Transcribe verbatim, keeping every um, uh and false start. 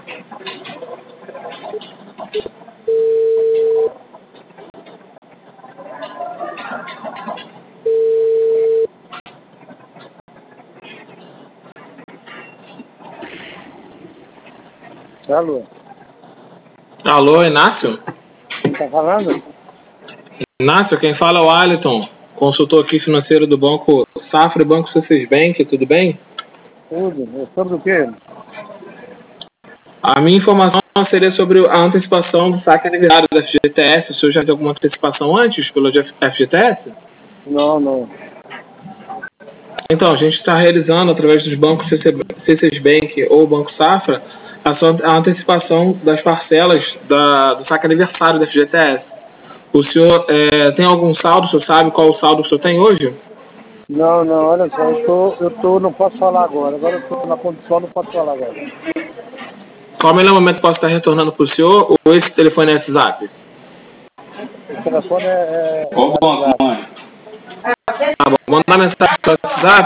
Alô? Alô, Inácio? Quem tá falando? Inácio, quem fala é o Aliton, consultor aqui financeiro do Banco Safra e Banco C seis Bank, tudo bem? Tudo. É sobre o quê? A minha informação seria sobre a antecipação do saque aniversário da F G T S. O senhor já tem alguma antecipação antes pelo F G T S? Não, não. Então, a gente está realizando, através dos bancos C seis Bank ou Banco Safra, a, sua, a antecipação das parcelas da, do saque aniversário da F G T S. O senhor é, tem algum saldo? O senhor sabe qual o saldo que o senhor tem hoje? Não, não, olha só, eu tô, eu tô, não posso falar agora. Agora eu tô na condição, não posso falar agora. Qual o melhor momento que posso estar retornando para o senhor ou esse telefone é WhatsApp? O telefone é... é Ô, bom, WhatsApp. mãe. Tá bom, mandar mensagem para o WhatsApp.